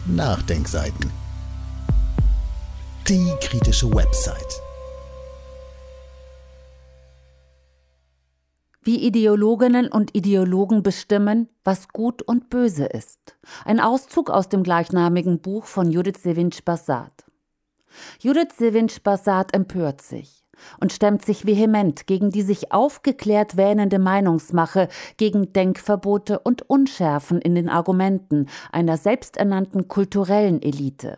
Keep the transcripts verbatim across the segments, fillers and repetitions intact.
Nachdenkseiten. Die kritische Website. Wie Ideologinnen und Ideologen bestimmen, was gut und böse ist. Ein Auszug aus dem gleichnamigen Buch von Judith Sevinch-Bazard. Judith Sevinch-Bazard empört sich und stemmt sich vehement gegen die sich aufgeklärt wähnende Meinungsmache, gegen Denkverbote und Unschärfen in den Argumenten einer selbsternannten kulturellen Elite.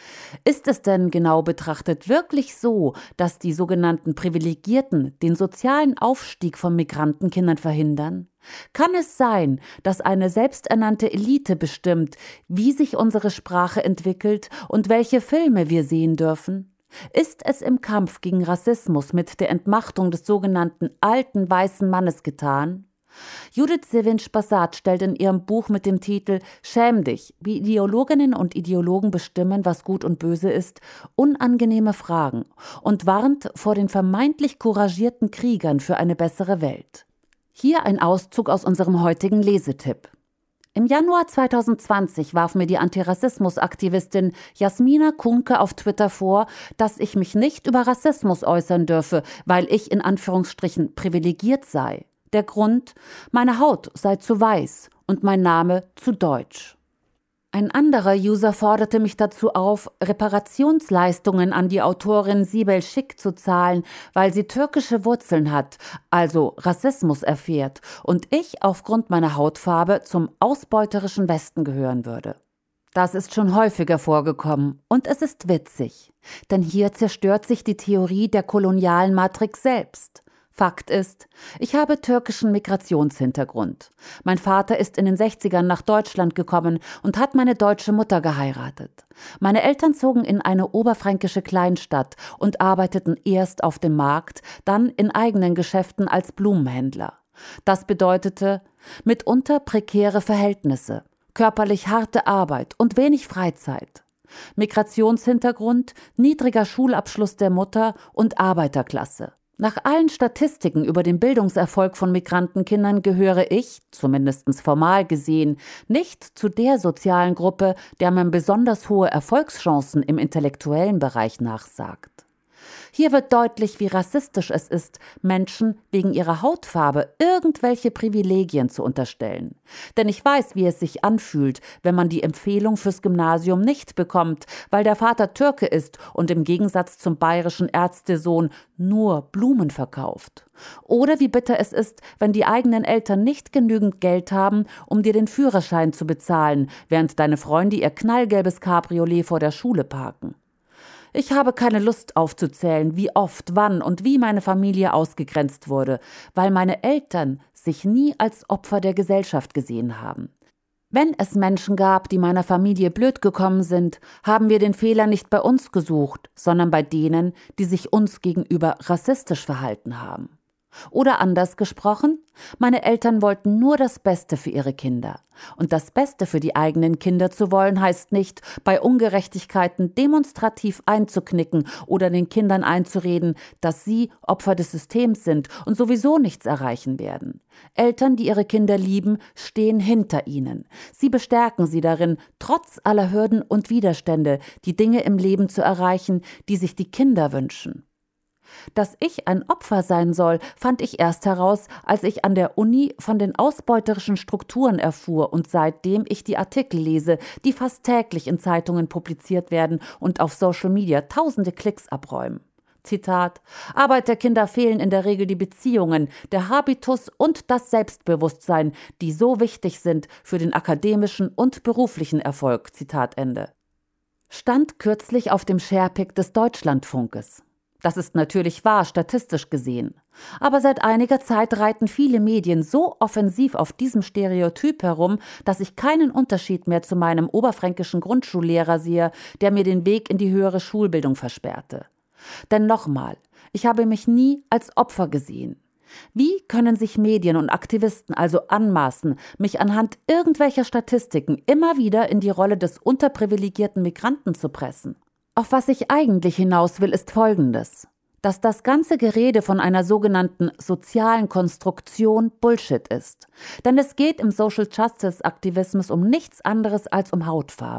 Ist es denn genau betrachtet wirklich so, dass die sogenannten Privilegierten den sozialen Aufstieg von Migrantenkindern verhindern? Kann es sein, dass eine selbsternannte Elite bestimmt, wie sich unsere Sprache entwickelt und welche Filme wir sehen dürfen? Ist es im Kampf gegen Rassismus mit der Entmachtung des sogenannten alten weißen Mannes getan? Judith Sevinch-Bazard stellt in ihrem Buch mit dem Titel »Schäm dich, wie Ideologinnen und Ideologen bestimmen, was gut und böse ist« unangenehme Fragen und warnt vor den vermeintlich couragierten Kriegern für eine bessere Welt. Hier ein Auszug aus unserem heutigen Lesetipp. Im Januar zweitausendzwanzig warf mir die Antirassismus-Aktivistin Jasmina Kunke auf Twitter vor, dass ich mich nicht über Rassismus äußern dürfe, weil ich in Anführungsstrichen privilegiert sei. Der Grund, meine Haut sei zu weiß und mein Name zu deutsch. Ein anderer User forderte mich dazu auf, Reparationsleistungen an die Autorin Sibel Şık zu zahlen, weil sie türkische Wurzeln hat, also Rassismus erfährt und ich aufgrund meiner Hautfarbe zum ausbeuterischen Westen gehören würde. Das ist schon häufiger vorgekommen und es ist witzig, denn hier zerstört sich die Theorie der kolonialen Matrix selbst. Fakt ist, ich habe türkischen Migrationshintergrund. Mein Vater ist in den sechzigern nach Deutschland gekommen und hat meine deutsche Mutter geheiratet. Meine Eltern zogen in eine oberfränkische Kleinstadt und arbeiteten erst auf dem Markt, dann in eigenen Geschäften als Blumenhändler. Das bedeutete mitunter prekäre Verhältnisse, körperlich harte Arbeit und wenig Freizeit. Migrationshintergrund, niedriger Schulabschluss der Mutter und Arbeiterklasse. Nach allen Statistiken über den Bildungserfolg von Migrantenkindern gehöre ich, zumindest formal gesehen, nicht zu der sozialen Gruppe, der man besonders hohe Erfolgschancen im intellektuellen Bereich nachsagt. Hier wird deutlich, wie rassistisch es ist, Menschen wegen ihrer Hautfarbe irgendwelche Privilegien zu unterstellen. Denn ich weiß, wie es sich anfühlt, wenn man die Empfehlung fürs Gymnasium nicht bekommt, weil der Vater Türke ist und im Gegensatz zum bayerischen Ärztesohn nur Blumen verkauft. Oder wie bitter es ist, wenn die eigenen Eltern nicht genügend Geld haben, um dir den Führerschein zu bezahlen, während deine Freunde ihr knallgelbes Cabriolet vor der Schule parken. Ich habe keine Lust aufzuzählen, wie oft, wann und wie meine Familie ausgegrenzt wurde, weil meine Eltern sich nie als Opfer der Gesellschaft gesehen haben. Wenn es Menschen gab, die meiner Familie blöd gekommen sind, haben wir den Fehler nicht bei uns gesucht, sondern bei denen, die sich uns gegenüber rassistisch verhalten haben. Oder anders gesprochen, meine Eltern wollten nur das Beste für ihre Kinder. Und das Beste für die eigenen Kinder zu wollen, heißt nicht, bei Ungerechtigkeiten demonstrativ einzuknicken oder den Kindern einzureden, dass sie Opfer des Systems sind und sowieso nichts erreichen werden. Eltern, die ihre Kinder lieben, stehen hinter ihnen. Sie bestärken sie darin, trotz aller Hürden und Widerstände, die Dinge im Leben zu erreichen, die sich die Kinder wünschen. Dass ich ein Opfer sein soll, fand ich erst heraus, als ich an der Uni von den ausbeuterischen Strukturen erfuhr und seitdem ich die Artikel lese, die fast täglich in Zeitungen publiziert werden und auf Social Media tausende Klicks abräumen. Zitat: Arbeiterkinder fehlen in der Regel die Beziehungen, der Habitus und das Selbstbewusstsein, die so wichtig sind für den akademischen und beruflichen Erfolg. Zitat Ende. Stand kürzlich auf dem Sharepick des Deutschlandfunkes. Das ist natürlich wahr, statistisch gesehen. Aber seit einiger Zeit reiten viele Medien so offensiv auf diesem Stereotyp herum, dass ich keinen Unterschied mehr zu meinem oberfränkischen Grundschullehrer sehe, der mir den Weg in die höhere Schulbildung versperrte. Denn nochmal, ich habe mich nie als Opfer gesehen. Wie können sich Medien und Aktivisten also anmaßen, mich anhand irgendwelcher Statistiken immer wieder in die Rolle des unterprivilegierten Migranten zu pressen? Auf was ich eigentlich hinaus will, ist Folgendes: Dass das ganze Gerede von einer sogenannten sozialen Konstruktion Bullshit ist. Denn es geht im Social Justice Aktivismus um nichts anderes als um Hautfarben.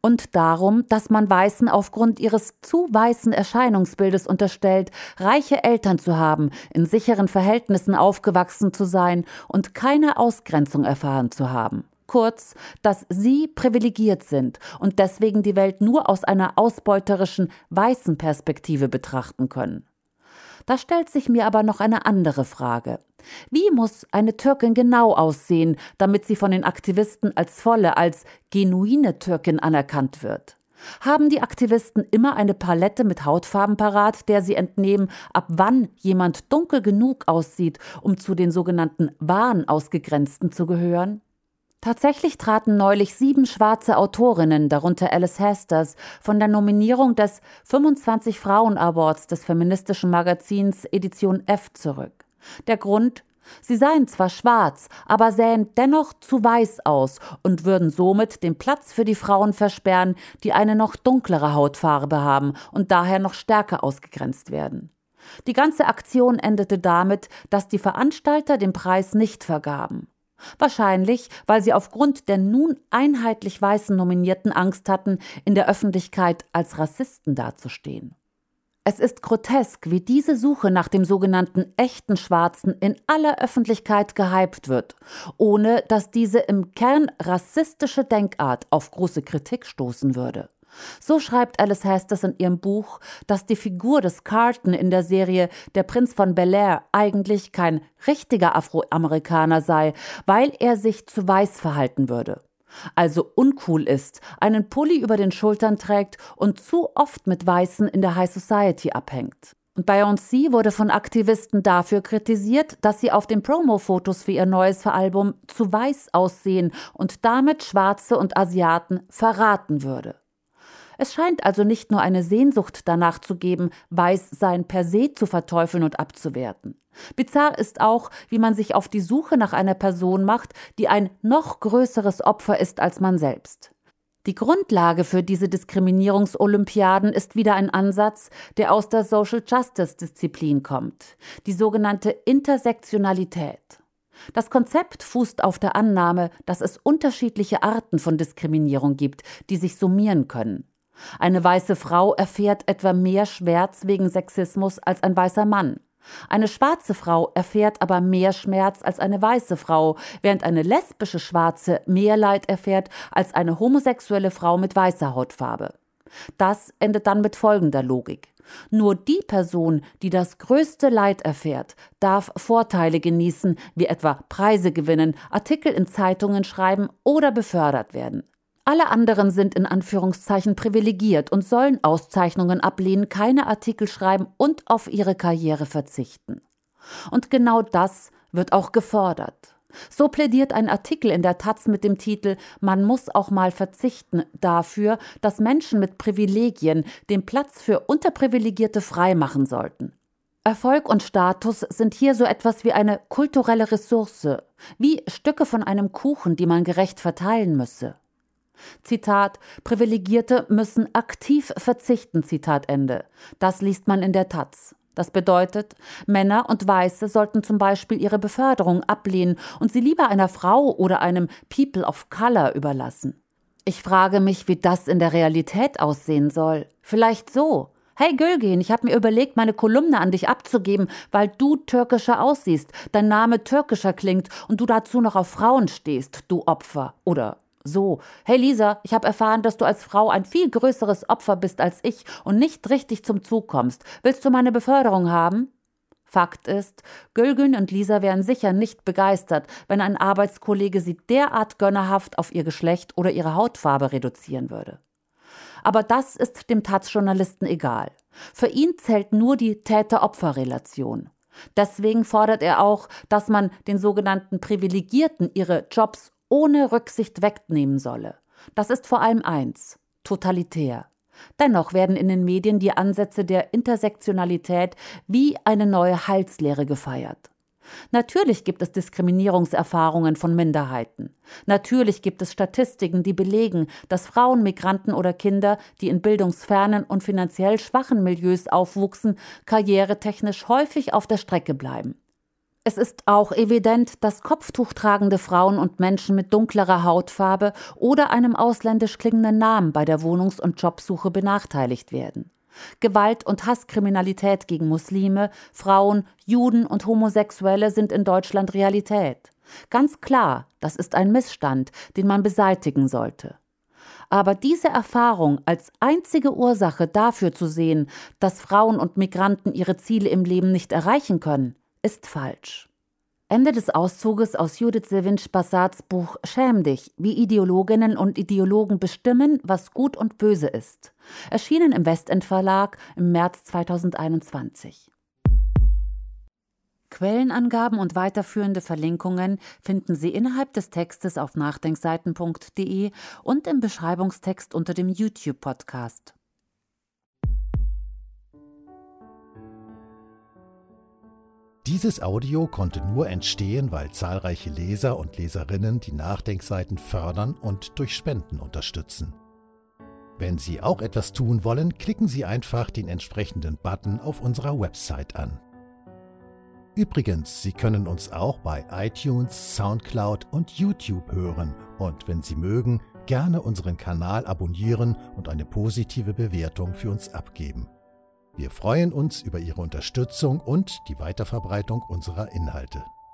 und darum, dass man Weißen aufgrund ihres zu weißen Erscheinungsbildes unterstellt, reiche Eltern zu haben, in sicheren Verhältnissen aufgewachsen zu sein und keine Ausgrenzung erfahren zu haben. Kurz, dass sie privilegiert sind und deswegen die Welt nur aus einer ausbeuterischen, weißen Perspektive betrachten können. Da stellt sich mir aber noch eine andere Frage. Wie muss eine Türkin genau aussehen, damit sie von den Aktivisten als volle, als genuine Türkin anerkannt wird? Haben die Aktivisten immer eine Palette mit Hautfarben parat, der sie entnehmen, ab wann jemand dunkel genug aussieht, um zu den sogenannten wahren Ausgegrenzten zu gehören? Tatsächlich traten neulich sieben schwarze Autorinnen, darunter Alice Hasters, von der Nominierung des fünfundzwanzig Frauen Awards des feministischen Magazins Edition F zurück. Der Grund? Sie seien zwar schwarz, aber sähen dennoch zu weiß aus und würden somit den Platz für die Frauen versperren, die eine noch dunklere Hautfarbe haben und daher noch stärker ausgegrenzt werden. Die ganze Aktion endete damit, dass die Veranstalter den Preis nicht vergaben. Wahrscheinlich, weil sie aufgrund der nun einheitlich weißen Nominierten Angst hatten, in der Öffentlichkeit als Rassisten dazustehen. Es ist grotesk, wie diese Suche nach dem sogenannten echten Schwarzen in aller Öffentlichkeit gehypt wird, ohne dass diese im Kern rassistische Denkart auf große Kritik stoßen würde. So schreibt Alice Hasters in ihrem Buch, dass die Figur des Carlton in der Serie Der Prinz von Bel-Air eigentlich kein richtiger Afroamerikaner sei, weil er sich zu weiß verhalten würde. Also uncool ist, einen Pulli über den Schultern trägt und zu oft mit Weißen in der High Society abhängt. Und Beyoncé wurde von Aktivisten dafür kritisiert, dass sie auf den Promo-Fotos für ihr neues Album zu weiß aussehen und damit Schwarze und Asiaten verraten würde. Es scheint also nicht nur eine Sehnsucht danach zu geben, Weißsein per se zu verteufeln und abzuwerten. Bizarr ist auch, wie man sich auf die Suche nach einer Person macht, die ein noch größeres Opfer ist als man selbst. Die Grundlage für diese Diskriminierungsolympiaden ist wieder ein Ansatz, der aus der Social Justice Disziplin kommt, die sogenannte Intersektionalität. Das Konzept fußt auf der Annahme, dass es unterschiedliche Arten von Diskriminierung gibt, die sich summieren können. Eine weiße Frau erfährt etwa mehr Schmerz wegen Sexismus als ein weißer Mann. Eine schwarze Frau erfährt aber mehr Schmerz als eine weiße Frau, während eine lesbische Schwarze mehr Leid erfährt als eine homosexuelle Frau mit weißer Hautfarbe. Das endet dann mit folgender Logik. Nur die Person, die das größte Leid erfährt, darf Vorteile genießen, wie etwa Preise gewinnen, Artikel in Zeitungen schreiben oder befördert werden. Alle anderen sind in Anführungszeichen privilegiert und sollen Auszeichnungen ablehnen, keine Artikel schreiben und auf ihre Karriere verzichten. Und genau das wird auch gefordert. So plädiert ein Artikel in der Taz mit dem Titel »Man muss auch mal verzichten« dafür, dass Menschen mit Privilegien den Platz für Unterprivilegierte freimachen sollten. Erfolg und Status sind hier so etwas wie eine kulturelle Ressource, wie Stücke von einem Kuchen, die man gerecht verteilen müsse. Zitat, Privilegierte müssen aktiv verzichten, Zitat Ende. Das liest man in der Taz. Das bedeutet, Männer und Weiße sollten zum Beispiel ihre Beförderung ablehnen und sie lieber einer Frau oder einem People of Color überlassen. Ich frage mich, wie das in der Realität aussehen soll. Vielleicht so. Hey Gülgin, ich habe mir überlegt, meine Kolumne an dich abzugeben, weil du türkischer aussiehst, dein Name türkischer klingt und du dazu noch auf Frauen stehst, du Opfer. Oder so, hey Lisa, ich habe erfahren, dass du als Frau ein viel größeres Opfer bist als ich und nicht richtig zum Zug kommst. Willst du meine Beförderung haben? Fakt ist, Gülgün und Lisa wären sicher nicht begeistert, wenn ein Arbeitskollege sie derart gönnerhaft auf ihr Geschlecht oder ihre Hautfarbe reduzieren würde. Aber das ist dem Taz-Journalisten egal. Für ihn zählt nur die Täter-Opfer-Relation. Deswegen fordert er auch, dass man den sogenannten Privilegierten ihre Jobs ohne Rücksicht wegnehmen solle. Das ist vor allem eins: totalitär. Dennoch werden in den Medien die Ansätze der Intersektionalität wie eine neue Heilslehre gefeiert. Natürlich gibt es Diskriminierungserfahrungen von Minderheiten. Natürlich gibt es Statistiken, die belegen, dass Frauen, Migranten oder Kinder, die in bildungsfernen und finanziell schwachen Milieus aufwuchsen, karrieretechnisch häufig auf der Strecke bleiben. Es ist auch evident, dass kopftuchtragende Frauen und Menschen mit dunklerer Hautfarbe oder einem ausländisch klingenden Namen bei der Wohnungs- und Jobsuche benachteiligt werden. Gewalt- und Hasskriminalität gegen Muslime, Frauen, Juden und Homosexuelle sind in Deutschland Realität. Ganz klar, das ist ein Missstand, den man beseitigen sollte. Aber diese Erfahrung als einzige Ursache dafür zu sehen, dass Frauen und Migranten ihre Ziele im Leben nicht erreichen können, ist falsch. Ende des Auszuges aus Judith Sevinch-Bassats Buch Schäm dich, wie Ideologinnen und Ideologen bestimmen, was gut und böse ist. Erschienen im Westend Verlag im März zweitausendeinundzwanzig. Quellenangaben und weiterführende Verlinkungen finden Sie innerhalb des Textes auf nachdenkseiten punkt de und im Beschreibungstext unter dem YouTube-Podcast. Dieses Audio konnte nur entstehen, weil zahlreiche Leser und Leserinnen die Nachdenkseiten fördern und durch Spenden unterstützen. Wenn Sie auch etwas tun wollen, klicken Sie einfach den entsprechenden Button auf unserer Website an. Übrigens, Sie können uns auch bei iTunes, Soundcloud und YouTube hören und wenn Sie mögen, gerne unseren Kanal abonnieren und eine positive Bewertung für uns abgeben. Wir freuen uns über Ihre Unterstützung und die Weiterverbreitung unserer Inhalte.